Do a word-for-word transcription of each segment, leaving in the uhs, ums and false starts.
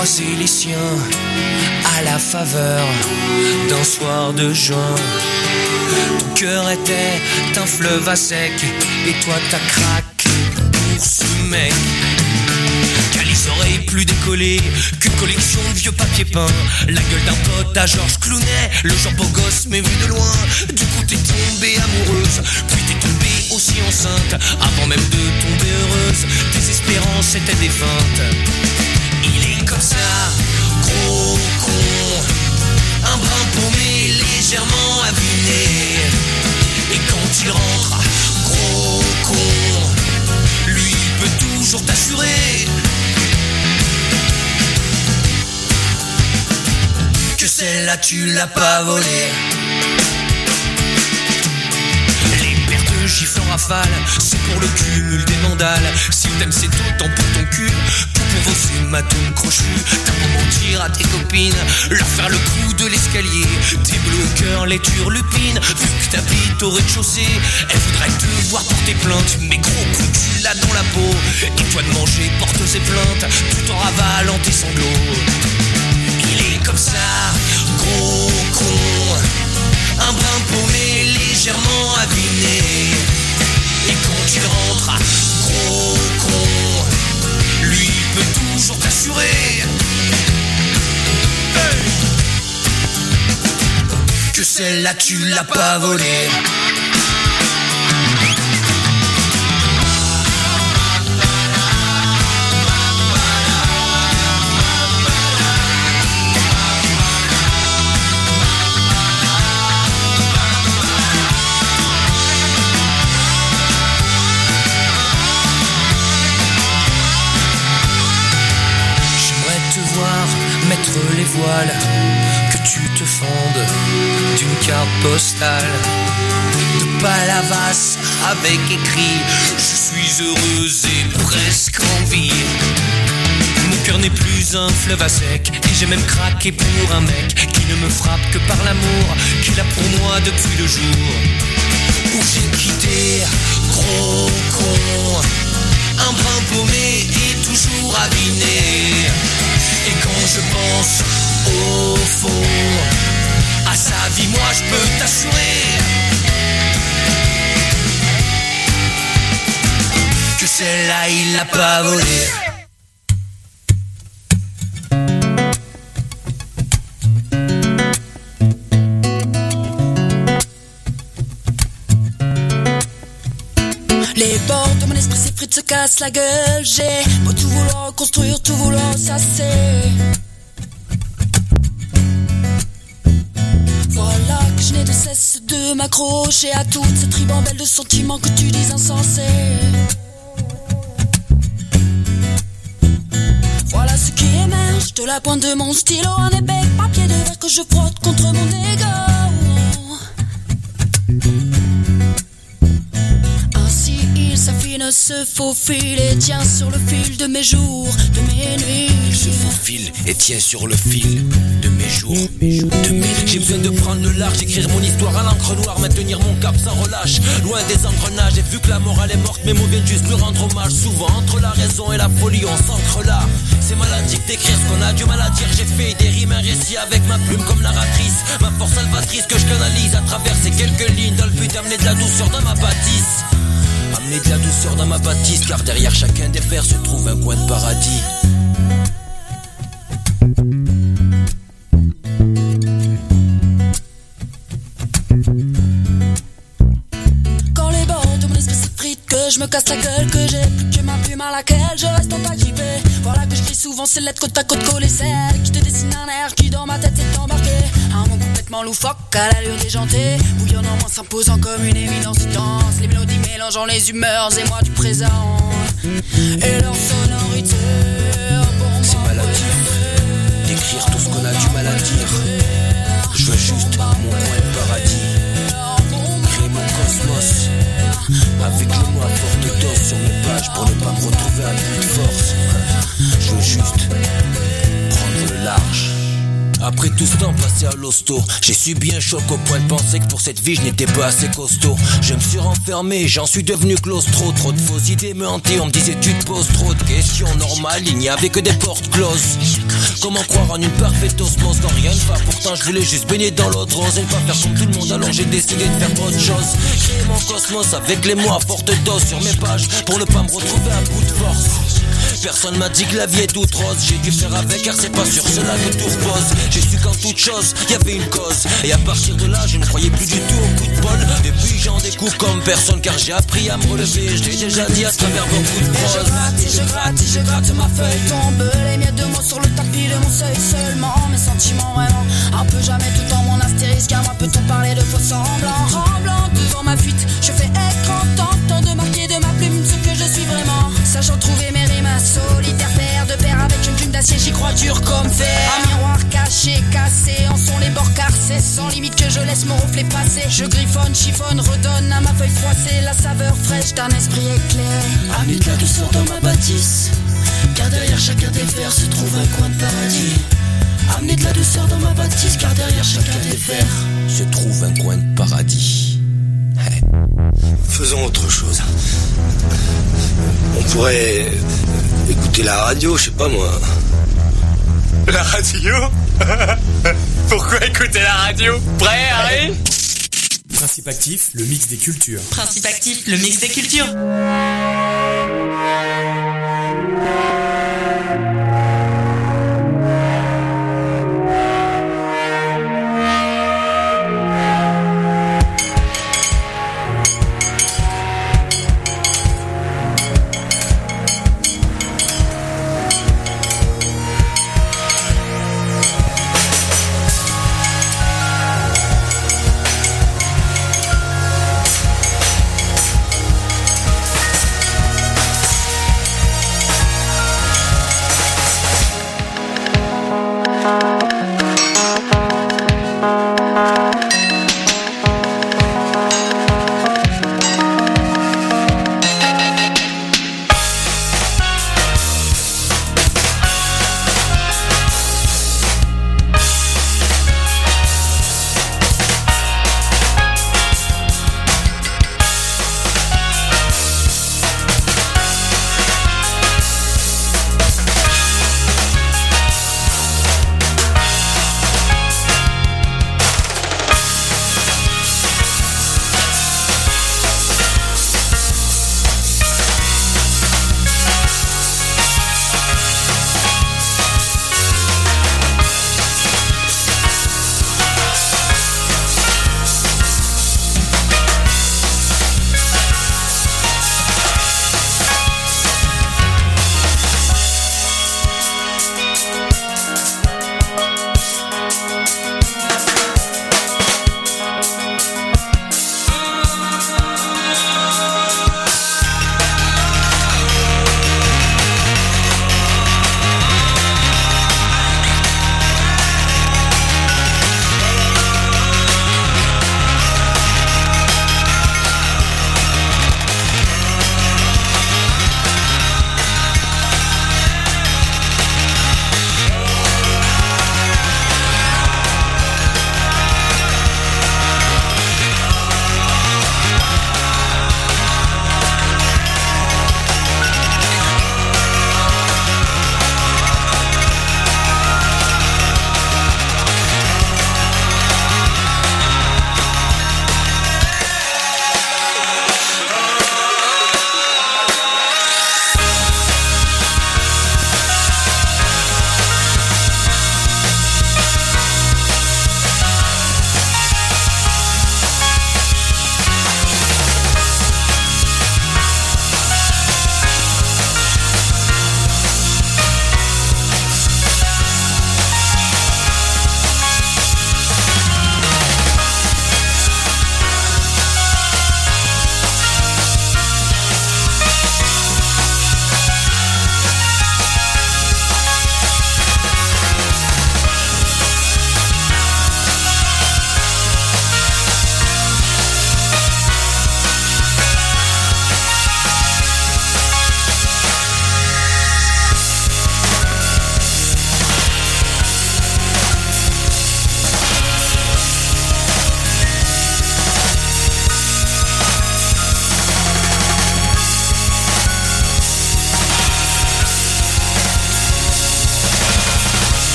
croisé les siens à la faveur d'un soir de juin. Ton cœur était un fleuve à sec et toi t'as craqué pour ce mec qui a les oreilles plus décollées qu'une collection de vieux papiers peints. La gueule d'un pote à Georges Clooney, le genre beau gosse mais vu de loin. Du coup t'es tombée amoureuse, puis t'es tombée aussi enceinte avant même de tomber heureuse. Tes espérances étaient défuntes. Il est comme ça, gros con, un brin paumé, légèrement aviné. Et quand il rentre, gros con, lui peut toujours t'assurer que celle-là tu l'as pas volée. Gifle en rafale, c'est pour le cumul des mandales. Si t'aimes c'est autant pour ton cul que pour vos hématomes crochus. T'as beau mentir à tes copines, leur faire le coup de l'escalier. Tes bleus au cœur les turlupines, vu que t'habites au rez-de-chaussée. Elle voudrait te voir porter plainte, mais gros coup tu l'as dans la peau. Et toi de manger porte ses plaintes, tout en ravalant tes sanglots. Il est comme ça, gros con, un brin paumé, légèrement aviné. Et quand il rentre, gros con, lui peut toujours t'assurer hey, que celle-là tu l'as pas volée. Mettre les voiles, que tu te fendes d'une carte postale de Palavas avec écrit je suis heureuse et presque en vie. Mon cœur n'est plus un fleuve à sec et j'ai même craqué pour un mec qui ne me frappe que par l'amour qu'il a pour moi depuis le jour où j'ai quitté, gros con, un brin paumé et toujours aviné. Et quand je pense au fond à sa vie, moi je peux t'assurer que celle-là il l'a pas volée. Les bords de mon esprit s'effritent, se cassent la gueule. J'ai beau tout vouloir reconstruire, tout vouloir sasser. Voilà que je n'ai de cesse de m'accrocher à toute cette ribambelle de sentiments que tu dis insensés. Voilà ce qui émerge de la pointe de mon stylo, un épais papier de verre que je frotte contre mon égo. S'affine, se faufile et tient sur le fil de mes jours, de mes nuits. Il se faufile et tient sur le fil de mes jours, de mes nuits. J'ai besoin de prendre le large, écrire mon histoire à l'encre noire, maintenir mon cap sans relâche, loin des engrenages. Et vu que la morale est morte, mes mots viennent juste lui rendre hommage. Souvent entre la raison et la folie, on s'ancre là. C'est maladif d'écrire ce qu'on a du mal à dire. J'ai fait des rimes, un récit avec ma plume comme narratrice, ma force salvatrice que je canalise à travers ces quelques lignes, dans le but d'amener de la douceur dans ma bâtisse. Amener de la douceur dans ma bâtisse, car derrière chacun des vers se trouve un coin de paradis. Quand les bords de mon esprit s'effritent, que je me casse la gueule, que j'ai plus que ma plume à laquelle je reste en agrippé. Voilà que j'écris souvent ces lettres côte à côte collées, celles qui te dessinent un air qui dans ma tête s'est embarqué. Un mot complètement loufoque à l'allure déjantée, bouillonnant moins s'imposant comme une évidence dense. Les mélodies mélangeant les humeurs et moi du présent et leur sonorité. C'est maladif d'écrire tout ce qu'on a du mal à dire. Je veux juste mon coin de paradis, créer mon cosmos avec les mots à forte dose sur mes pages pour ne pas me retrouver à bout de force. Je veux juste prendre le large Après tout ce temps passé à l'hosto, j'ai subi un choc au point de penser que pour cette vie je n'étais pas assez costaud. Je me suis renfermé, j'en suis devenu claustro. Trop de fausses idées me hantaient, on me disait tu te poses trop de questions. Normal, il n'y avait que des portes closes. Comment croire en une parfaite osmose quand rien ne va? Pourtant je voulais juste baigner dans l'eau de rose et ne pas faire comme tout le monde. Alors j'ai décidé de faire autre chose. Créer mon cosmos avec les mots à forte dose sur mes pages pour ne pas me retrouver à bout de force. Personne m'a dit que la vie est toute rose. J'ai dû faire avec car c'est pas sur cela que tout repose. J'ai su qu'en toute chose y avait une cause. Et à partir de là je ne croyais plus du tout au coup de bol. Depuis j'en découvre comme personne car j'ai appris à me relever. Je l'ai déjà dit à travers beaucoup de prose. Et je gratte, et je gratte, et je gratte ma feuille tombe. Les miettes de mots sur le tapis de mon seuil. Seulement mes sentiments vraiment. Un peu jamais tout en mon astérisque. Car moi peut-on parler de faux semblants. Remblant devant ma fuite. Je fais écran tentant de marquer de ma plume ce que je suis vraiment. Sachant trouver mes rimes solitaire, paire de paire avec une plume d'acier, j'y crois dur comme fer. Un miroir caché, cassé, en sont les bords carcés. Sans limite que je laisse mon reflet passer. Je griffonne, chiffonne, redonne à ma feuille froissée la saveur fraîche d'un esprit éclairé. Amenez de la douceur dans ma bâtisse, car derrière chacun des vers se trouve un coin de paradis. Amenez de la douceur dans ma bâtisse, car derrière chacun des vers se trouve un coin de paradis. Hey. Faisons autre chose. On pourrait écouter la radio, je sais pas moi. La radio? Pourquoi écouter la radio? Prêt, Harry? Principe actif, le mix des cultures. Principe actif, le mix des cultures.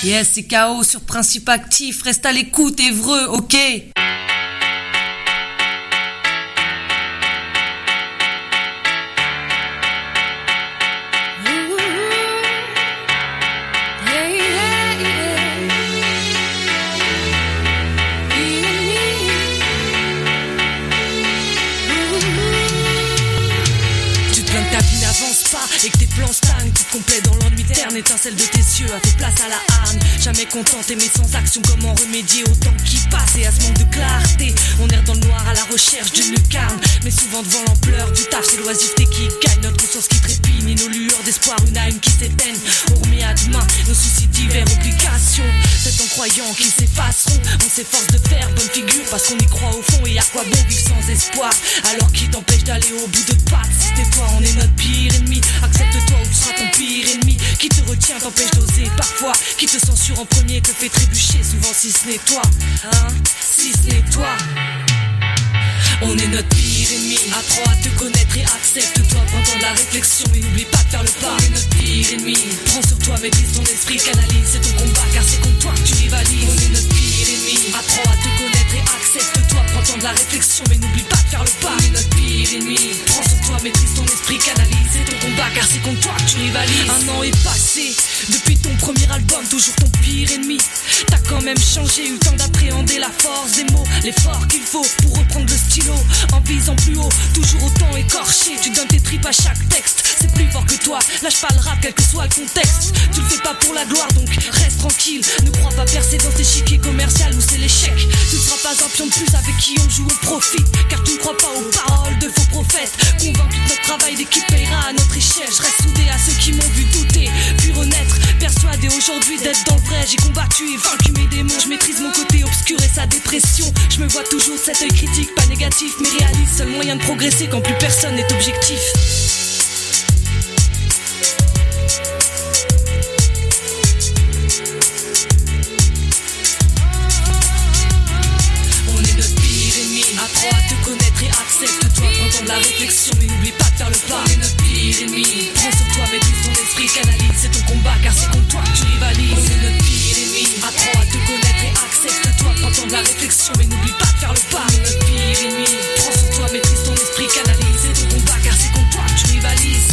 Yes, c'est K O sur Principe Actif. Reste à l'écoute, Évreux, ok? Et que tes plans stagnent, tout complet dans l'ennui terne. Étincelle de tes yeux a fait place à la hargne. Jamais contente, mais sans action. Comment remédier au temps qui passe et à ce manque de clarté? On erre dans le noir à la recherche d'une lucarne, mais souvent devant l'ampleur du taf, c'est l'oisiveté qui gagne. Notre conscience qui trépigne et nos lueurs d'espoir, une âme qui s'éteigne. On remet à demain nos soucis divers, obligations. C'est en croyant qu'ils s'effaceront. On s'efforce de faire bonne figure parce qu'on y croit au fond. Et à quoi bon vivre sans espoir? Alors qui t'empêche d'aller au bout de pattes? Si t'es toi, on est notre pire ennemi. Accepte-toi ou tu seras ton pire ennemi. Qui te retient, t'empêche d'oser parfois. Qui te censure en premier, te fait trébucher souvent si ce n'est toi. Hein? Si ce n'est toi. On est notre pire ennemi. Apprends à te connaître et accepte-toi. Prends temps de la réflexion et n'oublie pas de faire le pas. On est notre pire ennemi. Prends sur toi, maîtrise ton esprit, canalise, c'est ton combat car c'est contre toi que tu rivalises. On est notre pire ennemi. Apprends à te connaître et accepte-toi. Prends temps de la réflexion mais n'oublie pas de faire le pas. On est notre pire ennemi. Prends sur toi, maîtrise ton esprit, canalise, c'est ton combat car c'est contre toi que tu rivalises. Un an est passé depuis ton premier album, toujours ton pire ennemi. T'as quand même changé, eu le temps d'appréhender la force des mots, l'effort qu'il faut pour reprendre le stylo. En visant plus haut, toujours autant écorché. Tu donnes tes tripes à chaque texte, c'est plus fort que toi. Lâche pas le rap, quel que soit le contexte. Tu le fais pas pour la gloire, donc reste tranquille. Ne crois pas percer dans tes chiquiers commerciales où c'est l'échec. Tu ne seras pas un pion de plus avec qui on joue, on profite. Car tu ne crois pas aux paroles de faux prophètes. Convaincu que notre travail d'équipe payera à notre échelle. Je reste soudé à ceux qui m'ont vu douter, puis renaître. Persuadé aujourd'hui d'être dans le vrai. J'ai combattu et vaincu mes démons. Je maîtrise mon côté obscur et sa dépression. Je me vois toujours de cet œil critique, pas négatif mais réaliste. Seul moyen de progresser quand plus personne n'est objectif. On est notre pire ennemi. Apprends à te connaître et accepte-toi. Prends temps de la réflexion mais n'oublie pas de faire le pas. On est notre pire ennemi. Prends sur toi, maîtrise ton esprit, canalise, c'est ton combat car c'est contre toi que tu rivalises. On est notre pire ennemi. Apprends à te connaître et accepte-toi. Prends temps de la réflexion mais n'oublie pas de faire le pas. On est notre pire ennemi. Prends sur toi, maîtrise ton esprit, canalise, c'est ton combat car c'est contre toi que tu rivalises.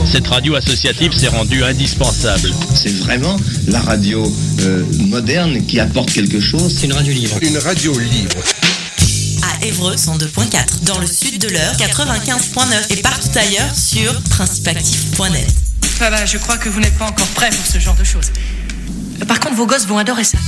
cette radio associative s'est rendue indispensable. C'est vraiment la radio euh, moderne qui apporte quelque chose. C'est une radio libre. Une radio libre. À Évreux, cent deux virgule quatre. Dans le sud de l'Eure, quatre-vingt-quinze virgule neuf. Et partout ailleurs sur principe actif point net. Ah bah, je crois que vous n'êtes pas encore prêts pour ce genre de choses. Par contre, vos gosses vont adorer ça.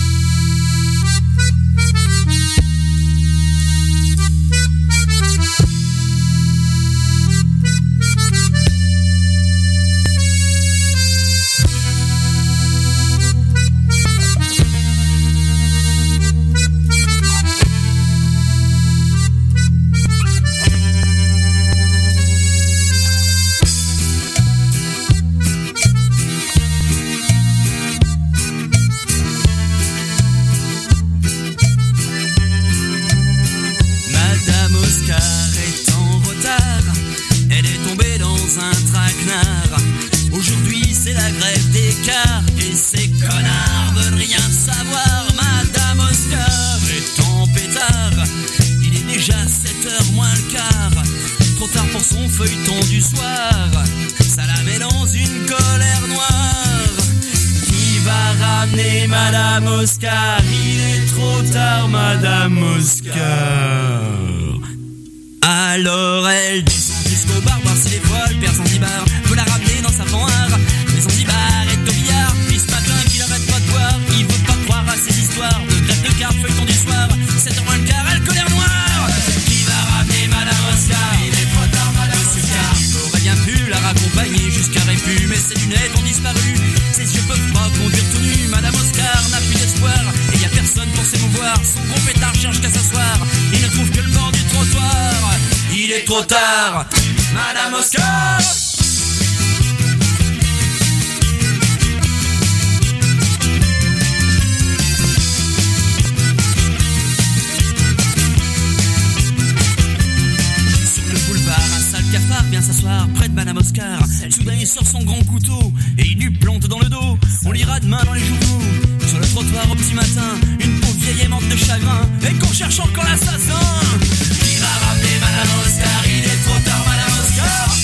Alors elle descend jusqu'au bar, voir si les voiles perd Zanzibar veut la ramener dans sa fanhare. Mais Zanzibar est au billard, puis ce matin qu'il arrête pas de boire. Il veut pas croire à ces histoires de grève de cartes, feuilleton du soir. sept heures moins le quart, elle colère noire. Qui va ramener Madame Oscar? Il est trop tard, Madame Oscar. Il aurait bien pu la raccompagner jusqu'à Répu, mais ses lunettes ont disparu. Ses yeux peuvent pas conduire tout nu. Madame Oscar n'a plus d'espoir, et y a personne pour s'émouvoir. Son gros pétard cherche qu'à s'asseoir. Il ne trouve que le bord du trottoir. Il est trop tard, Madame Oscar. Sur le boulevard, un sale cafard vient s'asseoir près de Madame Oscar. Soudain il sort son grand couteau et il lui plante dans le dos. On lira demain dans les journaux, sur le trottoir au petit matin, une pauvre vieille est morte de chagrin et qu'on cherche encore l'assassin. Qui va ramener Madame Oscar? Il est trop tard, Madame Oscar.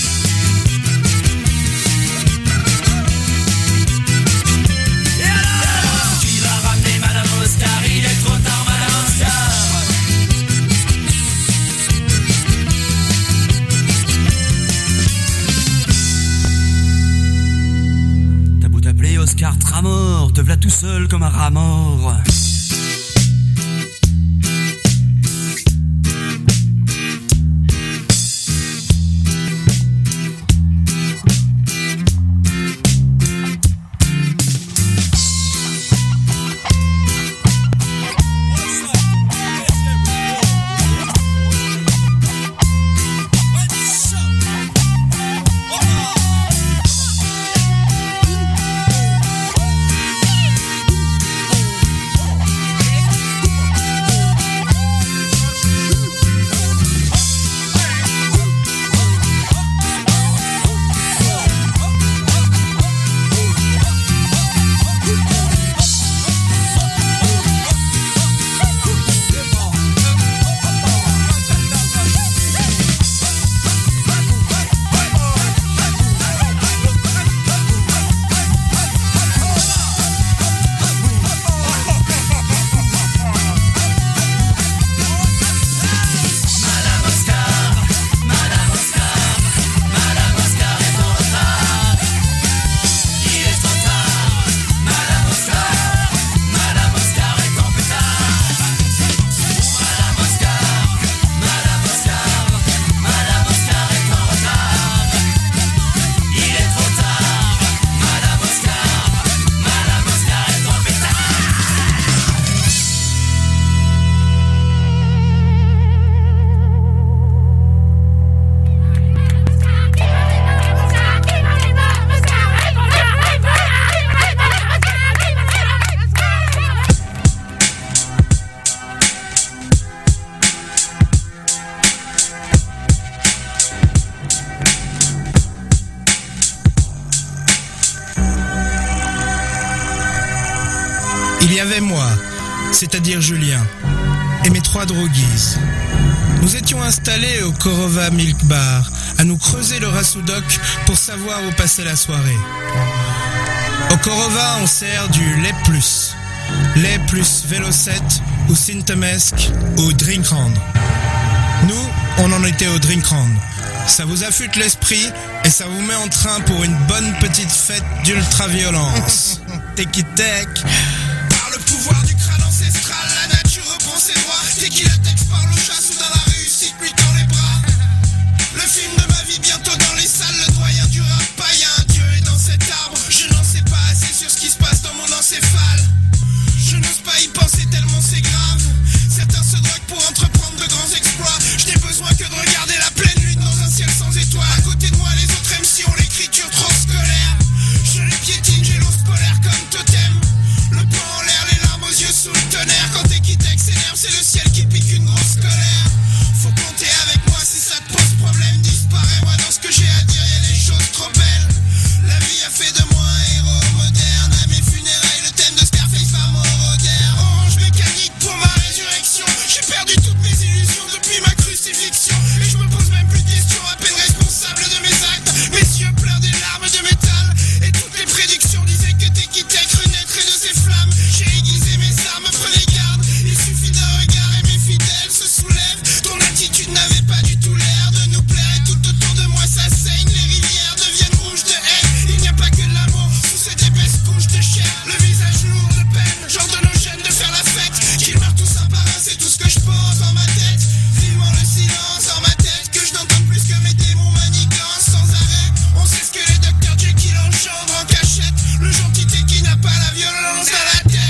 Et alors? Qui va ramener Madame Oscar? Il est trop tard, Madame Oscar. T'as beau t'appeler Oscar Tramor, te v'là tout seul comme un rat mort. Il y avait moi, c'est-à-dire Julien, et mes trois droguises. Nous étions installés au Korova Milk Bar, à nous creuser le rasoudoc pour savoir où passer la soirée. Au Korova, on sert du lait plus. Lait plus Vélocette ou Sintemesque ou Drinkrand. Nous, on en était au Drinkrand. Ça vous affûte l'esprit et ça vous met en train pour une bonne petite fête d'ultra-violence. Teki-tek. Par le pouvoir du crâne ancestral, la nature reprend ses droits. Tequila Tex parle au chasse ou dans la réussite lui tend les bras. Le film de ma vie bientôt dans les salles, le doyen du rap païen. Un dieu est dans cet arbre, je n'en sais pas assez sur ce qui se passe dans mon encéphale. Je n'ose pas y penser tellement c'est grave. Certains se droguent pour entreprendre de grands exploits. Je n'ai besoin que de regarder la pleine lune dans un ciel sans étoiles. À côté de moi les autres M C ont l'écriture trop scolaire. Je les piétine, j'ai l'ours polaire comme totem. Le poing en l'air, les larmes aux yeux sous le tonnerre. Quand Equitex s'énerve, c'est le ciel qui pique une grosse colère. Faut compter avec moi si ça te pose problème. Disparais-moi dans ce que j'ai à dire, y'a des choses trop belles. La vie a fait de moi un héros moderne. À mes funérailles, le thème de Scarface va m'orodaire. Orange mécanique pour ma résurrection. J'ai perdu toutes mes illusions depuis ma crucifixion. Et je me pose même plus de questions, à peine responsable de mes actes. Mes yeux pleurent des larmes de métal. Et toutes les prédictions disaient que Tequitex renaîtrait de ses flammes. J'ai aiguisé mes armes, prenez garde. Il suffit d'un regard et mes fidèles se soulèvent. Ton attitude n'avait pas du tout l'air de nous plaire. Et tout autour de moi ça saigne. Les rivières deviennent rouges de haine. Il n'y a pas que de l'amour sous cette épaisse couche de chair. Le visage lourd de peine. J'ordonne aux jeunes de faire la fête. Qu'ils meurent tous un par un, c'est tout ce que je pense dans ma tête. Vivement le silence dans ma tête. Que je n'entende plus que mes démons manigances sans arrêt. On sait ce que les docteurs Jekyll engendrent en cachette. Le gentil qui n'a pas la violence dans la tête.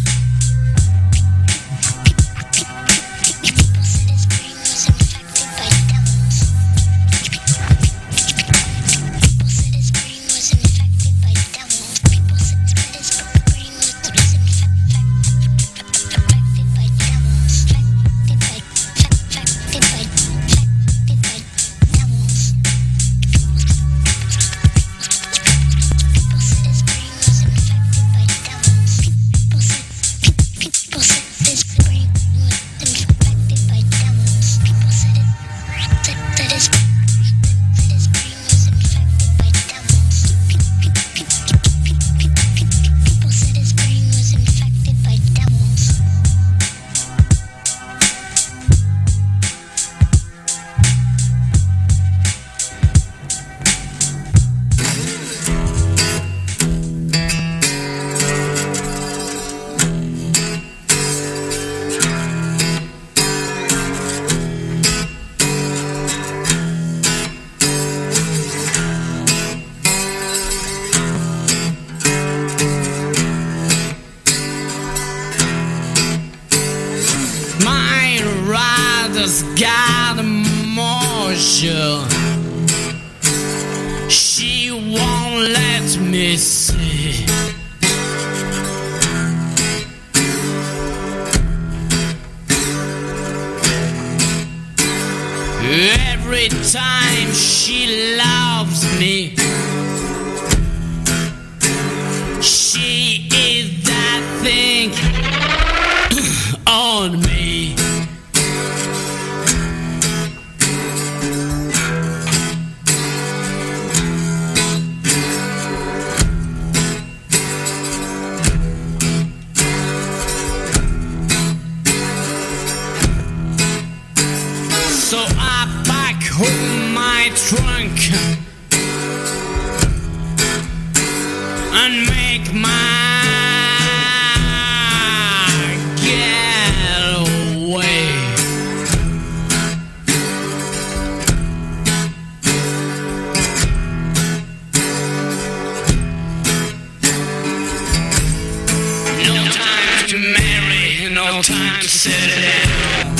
She won't let me see. Every time she loves me, she is that thing on me. So I pack home my trunk and make my getaway. No time to marry, no time to settle down.